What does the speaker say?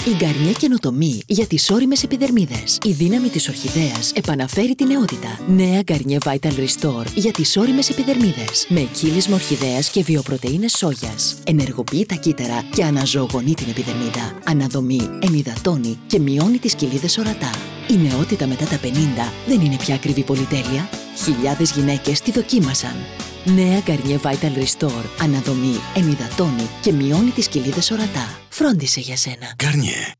Η Γκαρνιέ καινοτομεί για τις ώριμες επιδερμίδες. Η δύναμη της ορχιδέας επαναφέρει τη νεότητα. Νέα Γκαρνιέ Vital Restore για τις ώριμες επιδερμίδες. Με κύλισμα ορχιδέας και βιοπρωτεΐνες σόγιας. Ενεργοποιεί τα κύτταρα και αναζωογονεί την επιδερμίδα. Αναδομεί, ενυδατώνει και μειώνει τις κοιλίδες ορατά. Η νεότητα μετά τα 50 δεν είναι πια ακριβή πολυτέλεια. Χιλιάδες γυναίκες τη δοκίμασαν. Νέα Γκαρνιέ Vital Restore αναδομεί, ενυδατώνει και μειώνει τις κοιλίδες ορατά. Φρόντισε για σένα. Γκαρνιέ.